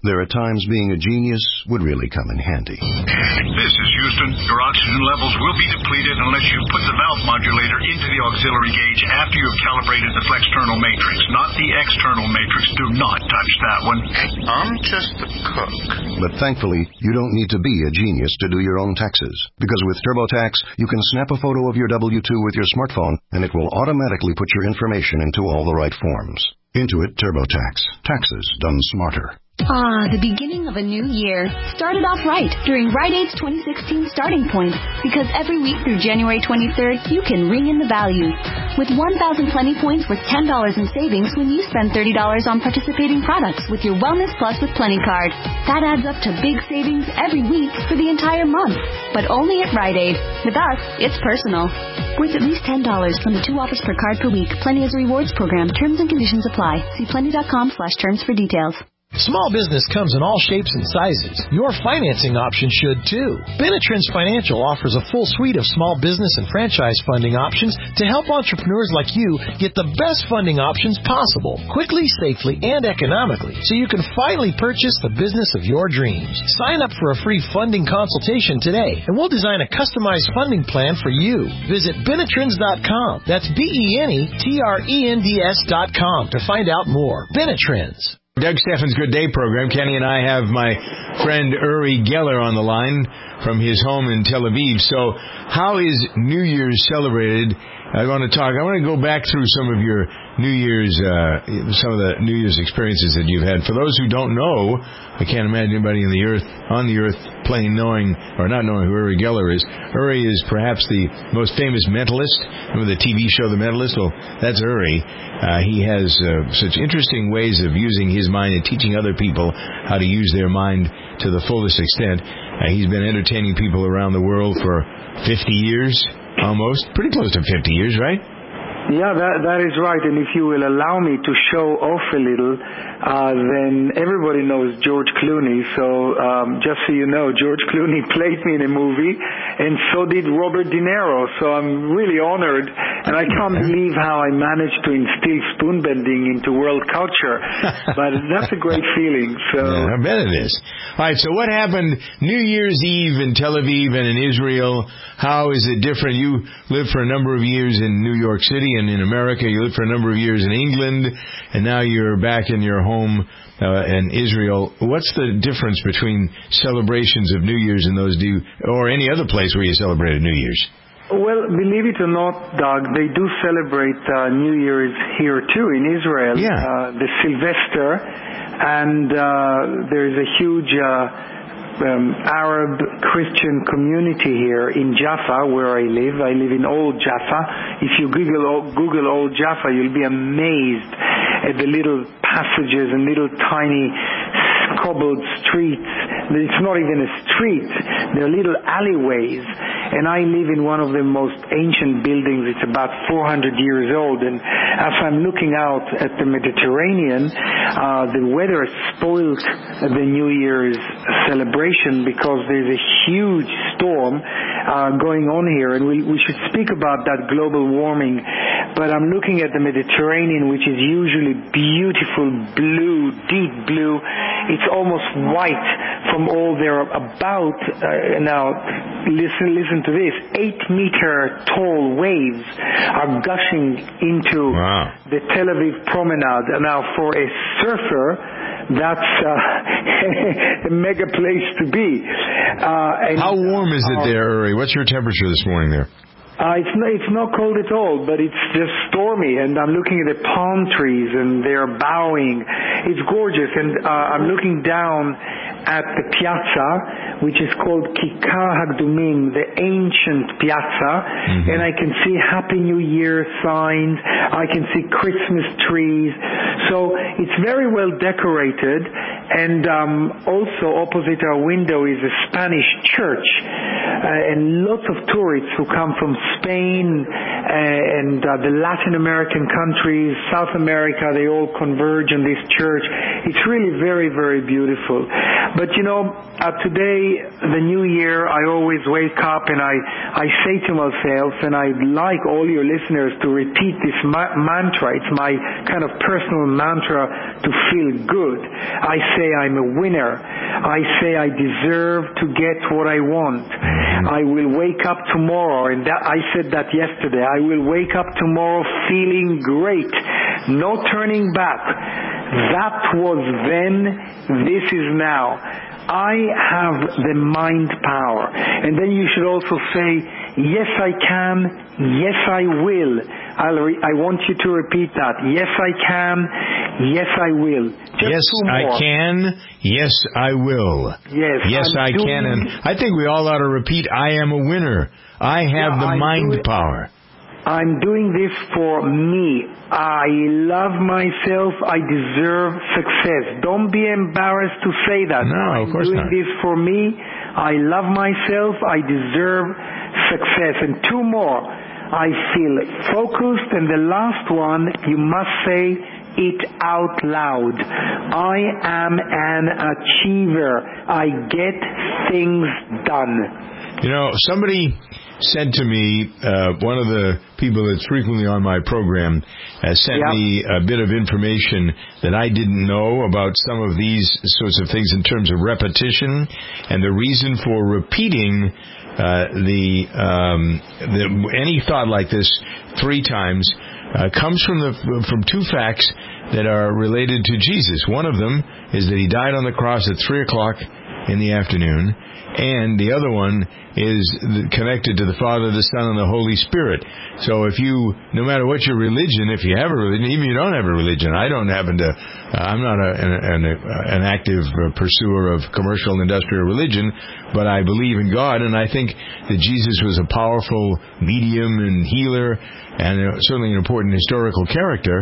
there are times being a genius would really come in handy. This is Houston. Your oxygen levels will be depleted unless you put the valve modulator into the auxiliary gauge after you've calibrated the flexternal matrix, not the external matrix. Do not touch that one. I'm just the cook. But thankfully, you don't need to be a genius to do your own taxes. Because with TurboTax, you can snap a photo of your W two with your smartphone, and it will automatically put your information into all the right forms. Intuit TurboTax. Taxes done smarter. Ah, the beginning of a new year. Started off right during Rite Aid's twenty sixteen Starting Point, because every week through January twenty-third, you can ring in the value. With one thousand Plenty Points worth ten dollars in savings when you spend thirty dollars on participating products with your Wellness Plus with Plenty card. That adds up to big savings every week for the entire month. But only at Rite Aid. With us, it's personal. Worth at least ten dollars from the two offers per card per week. Plenty is a rewards program. Terms and conditions apply. See plenty.com slash terms for details. Small business comes in all shapes and sizes. Your financing option should too. Benetrends Financial offers a full suite of small business and franchise funding options to help entrepreneurs like you get the best funding options possible, quickly, safely, and economically, so you can finally purchase the business of your dreams. Sign up for a free funding consultation today, and we'll design a customized funding plan for you. Visit Benetrends dot com. That's B E N E T R E N D S dot com to find out more. Benetrends. Doug Steffen's Good Day program. Kenny and I have my friend Uri Geller on the line from his home in Tel Aviv. So how is New Year's celebrated? I want to talk. I want to go back through some of your New Year's, uh, some of the New Year's experiences that you've had. For those who don't know, I can't imagine anybody in the earth, on the earth plane knowing or not knowing who Uri Geller is. Uri is perhaps the most famous mentalist. Remember the T V show The Mentalist? Well, that's Uri. Uh, he has uh, such interesting ways of using his mind and teaching other people how to use their mind to the fullest extent. Uh, he's been entertaining people around the world for fifty years. Almost. Pretty close to fifty years, right? Yeah, that that is right. And if you will allow me to show off a little, uh, then everybody knows George Clooney. So um, just so you know, George Clooney played me in a movie, and so did Robert De Niro. So I'm really honored, and I can't believe how I managed to instill spoon bending into world culture. But that's a great feeling. So yeah, I bet it is. All right, so what happened New Year's Eve in Tel Aviv and in Israel? How is it different? You lived for a number of years in New York City and in America. You lived for a number of years in England, and now you're back in your home uh, in Israel. What's the difference between celebrations of New Year's in those, do or any other place where you celebrated New Year's? Well, believe it or not, Doug, they do celebrate uh, New Year's here too in Israel. Yeah. Uh, the Sylvester, and uh, there's a huge uh, um, Arab Christian community here in Jaffa, where I live. I live in Old Jaffa. If you Google Google Old Jaffa, you'll be amazed at the little passages and little tiny cobbled streets. It's not even a street. They're little alleyways. And I live in one of the most ancient buildings. It's about four hundred years old. And as I'm looking out at the Mediterranean, uh, the weather spoils the New Year's celebration because there's a huge storm uh, going on here. And we, we should speak about that global warming. But I'm looking at the Mediterranean, which is usually beautiful blue, deep blue. It's almost white from all their about. Uh, now, listen, listen to this. Eight meter tall waves are gushing into wow. the Tel Aviv promenade. Now, for a surfer, that's uh, a mega place to be. Uh, and, How warm is it uh, there, Uri? What's your temperature this morning there? Uh, it's not, it's not cold at all, but it's just stormy, and I'm looking at the palm trees, and they're bowing. It's gorgeous, and uh, I'm looking down at the piazza, which is called Kikar Hagdumim, the ancient piazza, mm-hmm. and I can see Happy New Year signs, I can see Christmas trees, so it's very well decorated, and um, also opposite our window is a Spanish church, uh, and lots of tourists who come from Spain uh, and uh, the Latin American countries, South America, they all converge in this church. It's really very, very beautiful. But you know, uh, today, the new year, I always wake up and I, I say to myself, and I'd like all your listeners to repeat this ma- mantra. It's my kind of personal mantra to feel good. I say I'm a winner. I say I deserve to get what I want. I will wake up tomorrow, and that, I said that yesterday. I will wake up tomorrow feeling great. No turning back. That was then, this is now. I have the mind power. And then you should also say, yes I can, yes I will. I'll re- I want you to repeat that. Yes I can, yes I will. Just yes I can, yes I will. Yes, yes I'm I doing, can. And I think we all ought to repeat, I am a winner. I have yeah, the I'm mind doing, power. I'm doing this for me. I love myself. I deserve success. Don't be embarrassed to say that. No, I'm of course doing not. this for me. I love myself. I deserve success. And two more. I feel focused. And the last one, you must say it out loud. I am an achiever. I get things done. You know, somebody said to me, uh, one of the people that's frequently on my program uh, sent yep. me a bit of information that I didn't know about some of these sorts of things in terms of repetition and the reason for repeating uh, the, um, the any thought like this three times uh, comes from the from two facts that are related to Jesus. One of them is that he died on the cross at three o'clock in the afternoon, and the other one is connected to the Father, the Son, and the Holy Spirit. So if you, no matter what your religion, if you have a religion, even if you don't have a religion, I don't happen to, uh, I'm not a, an, an active pursuer of commercial and industrial religion, but I believe in God, and I think that Jesus was a powerful medium and healer, and certainly an important historical character.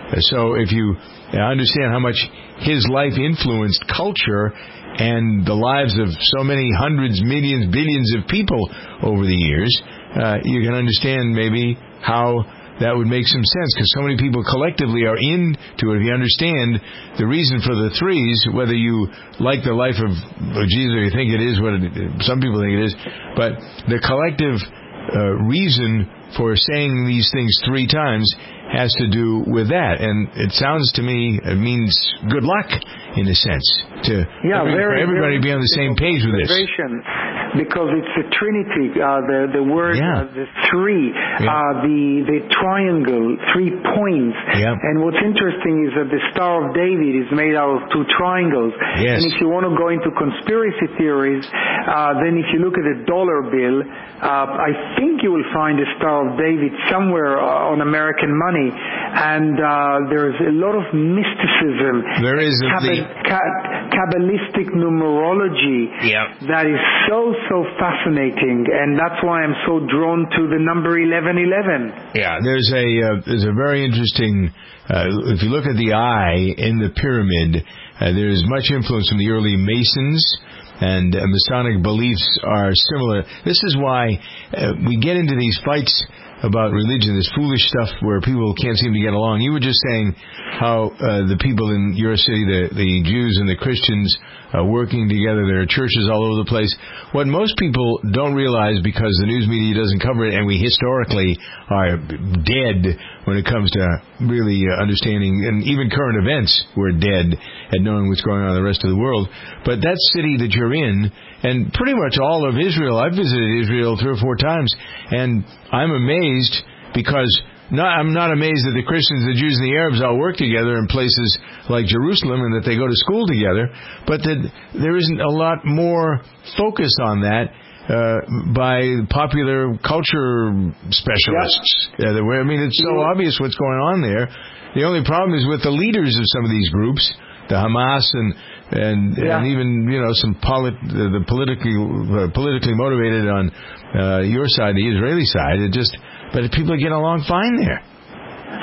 So if you understand how much his life influenced culture and the lives of so many hundreds, millions, billions of people over the years, uh, you can understand maybe how that would make some sense, because so many people collectively are into it. If you understand the reason for the threes, whether you like the life of Jesus or you think it is what it, some people think it is, but the collective uh, reason for saying these things three times has to do with that. And it sounds to me, it means good luck, in a sense, to yeah, every, very, for everybody very to be on the same page with this. Because it's a trinity, uh, the the word, yeah. uh, the three, yeah. uh, the the triangle, three points. Yeah. And what's interesting is that the Star of David is made out of two triangles. Yes. And if you want to go into conspiracy theories, uh, then if you look at a dollar bill, uh, I think you will find a Star of David somewhere on American money. And uh, there's a lot of mysticism. There is a Cab- ca- Kabbalistic numerology yeah. that is so, so fascinating, and that's why I'm so drawn to the number eleven eleven. Yeah, there's a uh, there's a very interesting, uh, if you look at the eye in the pyramid, uh, there's much influence from the early Masons, and uh, Masonic beliefs are similar. This is why uh, we get into these fights about religion, this foolish stuff where people can't seem to get along. You were just saying how uh, the people in your city, the, the Jews and the Christians, are working together. There are churches all over the place. What most people don't realize, because the news media doesn't cover it, and we historically are dead when it comes to really uh, understanding, and even current events, we're dead at knowing what's going on in the rest of the world. But that city that you're in, and pretty much all of Israel, I've visited Israel three or four times, and I'm amazed because not, I'm not amazed that the Christians, the Jews, and the Arabs all work together in places like Jerusalem and that they go to school together, but that there isn't a lot more focus on that uh, by popular culture specialists. Yep. Yeah, I mean, it's so obvious what's going on there. The only problem is with the leaders of some of these groups, the Hamas and and, yeah. and even, you know, some polit- uh, the politically uh, politically motivated on uh, your side, the Israeli side. It just, but people are getting along fine there.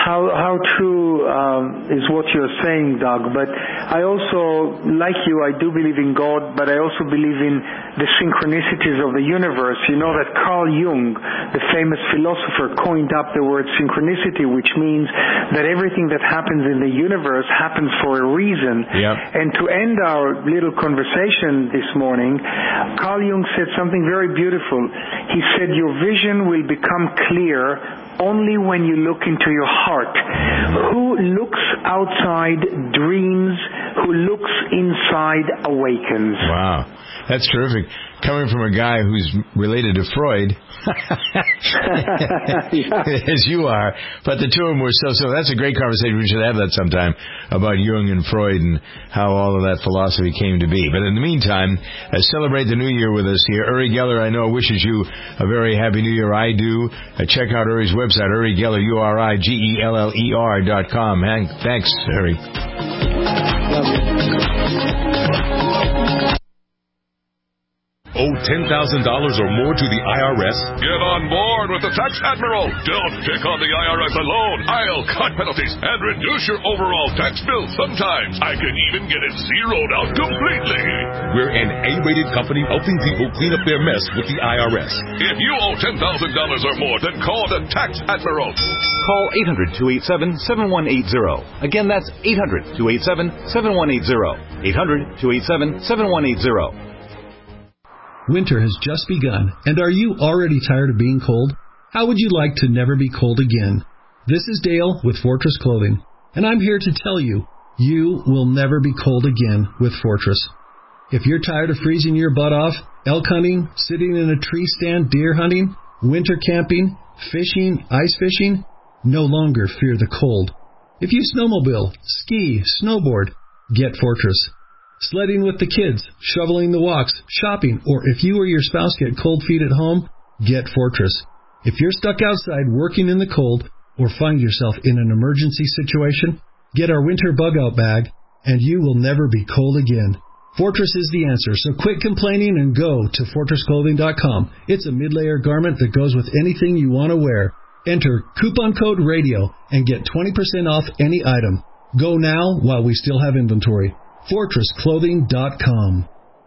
how how true um, is what you're saying, Doug. But I also, like you, I do believe in God, but I also believe in the synchronicities of the universe. You know that Carl Jung, the famous philosopher, coined up the word synchronicity, which means that everything that happens in the universe happens for a reason. Yep. And to end our little conversation this morning, Carl Jung said something very beautiful. He said, your vision will become clear only when you look into your heart. Who looks outside dreams, who looks inside awakens. Wow, that's terrific. Coming from a guy who's related to Freud, as you are, but the two of them were so, so that's a great conversation. We should have that sometime about Jung and Freud and how all of that philosophy came to be. But in the meantime, uh, celebrate the new year with us here. Uri Geller, I know, wishes you a very happy new year. I do. Uh, check out Uri's website, Uri Geller, U R I G E L L E R dot com. Thanks, Uri. Owe ten thousand dollars or more to the I R S? Get on board with the Tax Admiral. Don't pick on the I R S alone. I'll cut penalties and reduce your overall tax bill. Sometimes I can even get it zeroed out completely. We're an A-rated company helping people clean up their mess with the I R S. If you owe ten thousand dollars or more, then call the Tax Admiral. Call eight hundred, two eight seven, seven one eight zero. Again, that's eight hundred, two eight seven, seven one eight zero. eight hundred, two eight seven, seven one eight zero. Winter has just begun, and are you already tired of being cold? How would you like to never be cold again? This is Dale with Fortress Clothing, and I'm here to tell you, you will never be cold again with Fortress. If you're tired of freezing your butt off, elk hunting, sitting in a tree stand, deer hunting, winter camping, fishing, ice fishing, no longer fear the cold. If you snowmobile, ski, snowboard, get Fortress. Sledding with the kids, shoveling the walks, shopping, or if you or your spouse get cold feet at home, get Fortress. If you're stuck outside working in the cold or find yourself in an emergency situation, get our winter bug-out bag, and you will never be cold again. Fortress is the answer, so quit complaining and go to fortress clothing dot com. It's a mid-layer garment that goes with anything you want to wear. Enter coupon code RADIO and get twenty percent off any item. Go now while we still have inventory. fortress clothing dot com.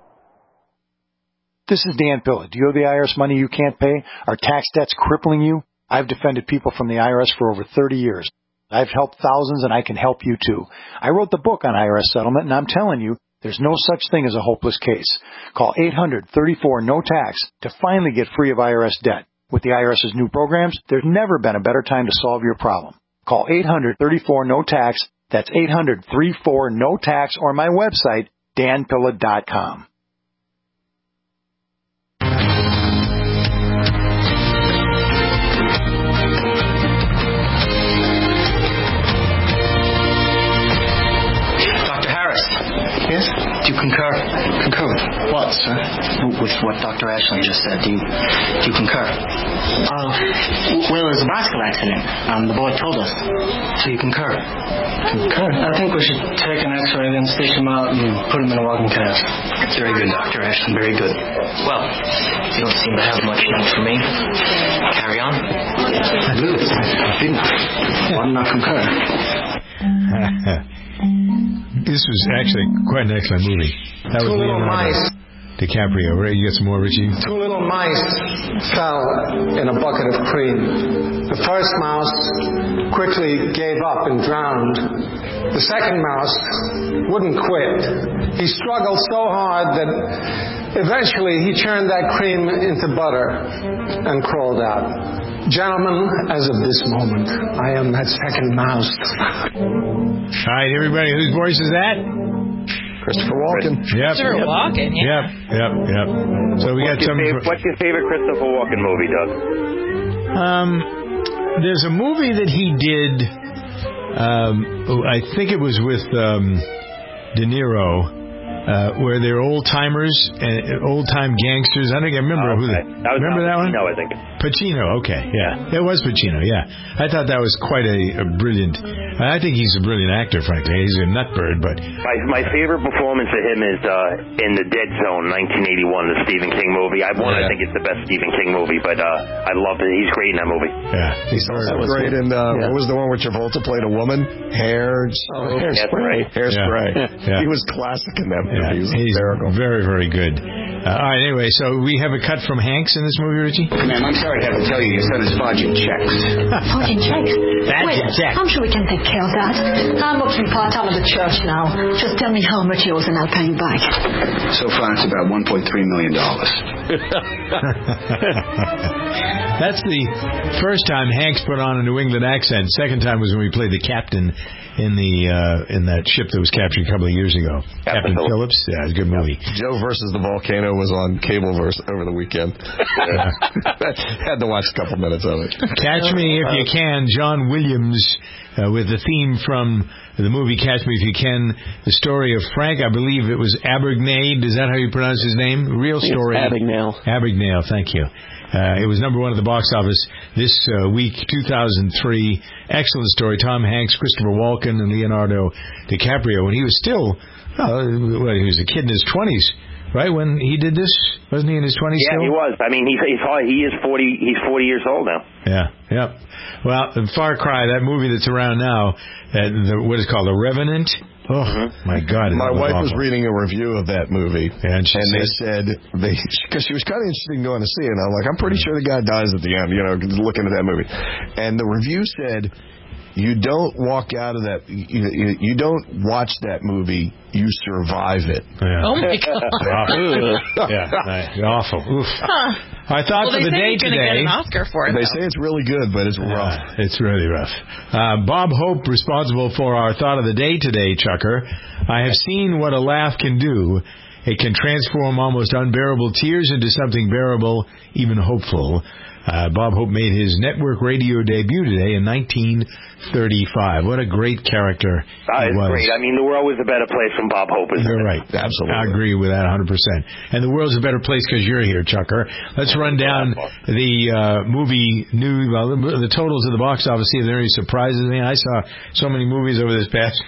This is Dan Pilla. Do you owe the I R S money you can't pay? Are tax debts crippling you? I've defended people from the I R S for over thirty years. I've helped thousands, and I can help you too. I wrote the book on I R S settlement, and I'm telling you, there's no such thing as a hopeless case. Call eight hundred, thirty-four, no tax to finally get free of I R S debt. With the IRS's new programs, there's never been a better time to solve your problem. Call eight hundred, thirty-four, no tax. That's eight hundred, thirty-four, no tax, or my website, dan pilla dot com. Doctor Harris. Yes? Do you concur? Concur with what, sir? With what Doctor Ashley just said. Do you, do you concur? Uh, well, it was a bicycle accident. Um, the boy told us. So you concur? Concur? I think we should take an x-ray, then stitch him out and put him in a walking cast. That's very good, Doctor Ashley. Very good. Well, you don't seem to have much use for me. Carry on. I do. I didn't. Why not concur? This was actually quite an excellent movie. That Two was little Leonardo mice. DiCaprio. Ray, you got some more, Richie? Two little mice fell in a bucket of cream. The first mouse quickly gave up and drowned. The second mouse wouldn't quit. He struggled so hard that eventually he churned that cream into butter and crawled out. Gentlemen, as of this moment, I am that second mouse. All right, everybody, whose voice is that? Christopher Walken. Yep. Christopher Walken, yeah. Yep, yep, yep. So we got what's some. Your favorite, what's your favorite Christopher Walken movie, Doug? Um, there's a movie that he did. Um, I think it was with um, De Niro. uh, where they're old-timers, uh, old-time gangsters. I think I remember oh, who okay. they... That was remember that Pacino, one? I think. Pacino, okay, yeah. It was Pacino, yeah. I thought that was quite a, a brilliant... I think he's a brilliant actor, frankly. He's a nutbird, but... My my favorite performance of him is uh, in The Dead Zone, nineteen eighty-one, the Stephen King movie. I one, yeah. I think it's the best Stephen King movie, but uh, I loved it. He's great in that movie. Yeah. He's also great in... Uh, yeah. What was the one where Travolta played a woman? Hair... Oh, Hairspray. Hairspray. Yeah. He was classic in that movie. Yeah. He was He's hysterical. very, very good. Uh, all right, anyway, so we have a cut from Hanks in this movie, Richie? Ma'am, I'm sorry to have to tell you, your son is forging checks. Forging checks? Forging checks. I'm sure we can take care of that. I'm working part-time at the church now. Just tell me how much he owes and I'll pay you back. So far, it's about one point three million dollars. That's the first time Hanks put on a New England accent. Second time was when we played the captain in the uh, in that ship that was captured a couple of years ago. Captain, Captain Phillips. Phillips. Yeah, it was a good movie. Joe versus the Volcano was on cable verse over the weekend. Had to watch a couple minutes of it. Catch Me If You Can, John Williams, uh, with the theme from the movie Catch Me If You Can, the story of Frank, I believe it was Abagnale. Is that how you pronounce his name? Real story. Abagnale. Abagnale, thank you. Uh, it was number one at the box office this uh, week, two thousand three. Excellent story. Tom Hanks, Christopher Walken, and Leonardo DiCaprio. When he was still, uh, well, he was a kid in his twenties, right? When he did this, wasn't he in his twenties? Yeah, still? he was. I mean, he's, he's he is forty. He's forty years old now. Yeah, yeah. Well, Far Cry, that movie that's around now, uh, the, what is it called, The Revenant. Oh, mm-hmm. my God. My wife awful. was reading a review of that movie, and, she and they said, said, they because she was kind of interested in going to see it, and I'm like, I'm pretty sure the guy dies at the end, you know, looking at that movie. And the review said, you don't walk out of that, you, you, you don't watch that movie, you survive it. Yeah. Oh, my God. yeah, awful. Oof. Huh. I thought well, for the day he's today. Get an Oscar for it, they though. say it's really good, but it's rough. Yeah, it's really rough. Uh, Bob Hope, responsible for our thought of the day today, Chucker. I have seen what a laugh can do. It can transform almost unbearable tears into something bearable, even hopeful. Uh, Bob Hope made his network radio debut today in nineteen thirty-five. What a great character uh, he it's was. Great. I mean, the world was a better place when Bob Hope was You're in right. it. Absolutely. I agree with that one hundred percent. And the world's a better place because you're here, Chucker. Let's run down the uh, movie news, well, the totals of the box office, see if there are any surprises. I mean, I saw so many movies over this past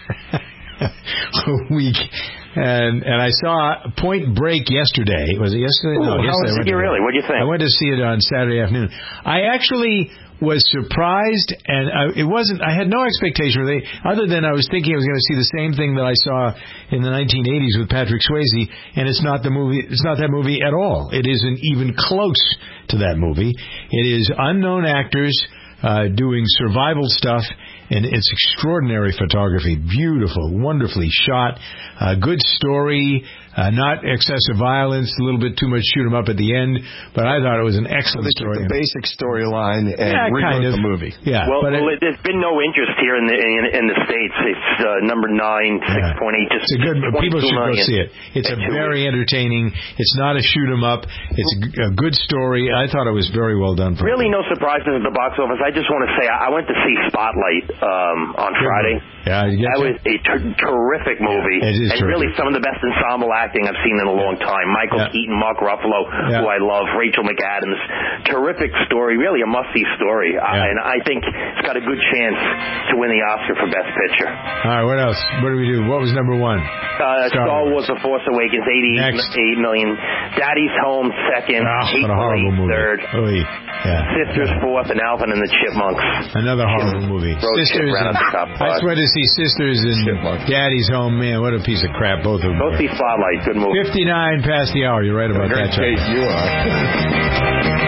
week. And and I saw Point Break yesterday. Was it yesterday? Ooh, no, yesterday. How was it really? What did you think? I went to see it on Saturday afternoon. I actually was surprised, and I, it wasn't. I had no expectation really, other than I was thinking I was going to see the same thing that I saw in the nineteen eighties with Patrick Swayze, and it's not the movie. It's not that movie at all. It isn't even close to that movie. It is unknown actors uh, doing survival stuff. And it's extraordinary photography, beautiful, wonderfully shot, uh, good story, uh, not excessive violence, a little bit too much shoot 'em up at the end, but I thought it was an excellent so story. The basic storyline and yeah, rewrote kind of. the movie. Yeah, well, but well it, there's been no interest here in the in, in the States. It's uh, number nine, six point eight. Just it's a good. People should go see it. It's a very weeks. entertaining. It's not a shoot 'em up. It's a, a good story. I thought it was very well done. For really, me. no surprises at the box office. I just want to say I went to see Spotlight um, on Good Friday. Movie. Yeah, you that was a ter- terrific movie, yeah, it is and terrific. really some of the best ensemble acting I've seen in a long time. Michael yeah. Keaton, Mark Ruffalo, yeah. who I love, Rachel McAdams. Terrific story, really a must-see story, yeah. uh, and I think it's got a good chance to win the Oscar for Best Picture. All right, what else? What do we do? What was number one? Uh, Star, Star Wars: The Force Awakens, eighty-eight million. Daddy's Home, second. Oh, what a horrible movie. Third. Oy. Yeah. Sisters, yeah. fourth, and Alvin and the Chipmunks. Another horrible movie. Sisters. And, I went to see Sisters and Chipmunks. Daddy's Home. Man, what a piece of crap. Both of them. Both see Spotlight. Good movie. fifty-nine past the hour. You're right about that, Chuck. You are.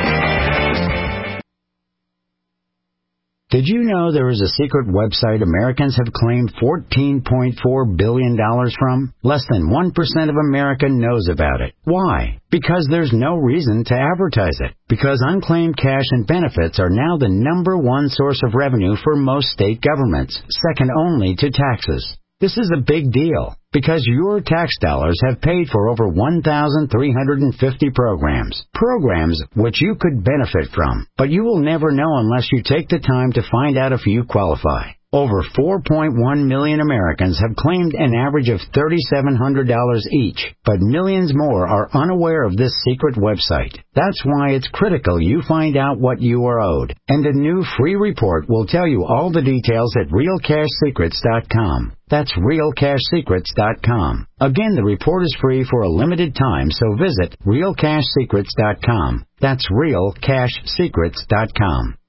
Did you know there is a secret website Americans have claimed fourteen point four billion dollars from? Less than one percent of America knows about it. Why? Because there's no reason to advertise it. Because unclaimed cash and benefits are now the number one source of revenue for most state governments, second only to taxes. This is a big deal because your tax dollars have paid for over one thousand three hundred fifty programs. Programs which you could benefit from, but you will never know unless you take the time to find out if you qualify. Over four point one million Americans have claimed an average of three thousand seven hundred dollars each, but millions more are unaware of this secret website. That's why it's critical you find out what you are owed. And a new free report will tell you all the details at real cash secrets dot com. That's real cash secrets dot com. Again, the report is free for a limited time, so visit real cash secrets dot com. That's real cash secrets dot com.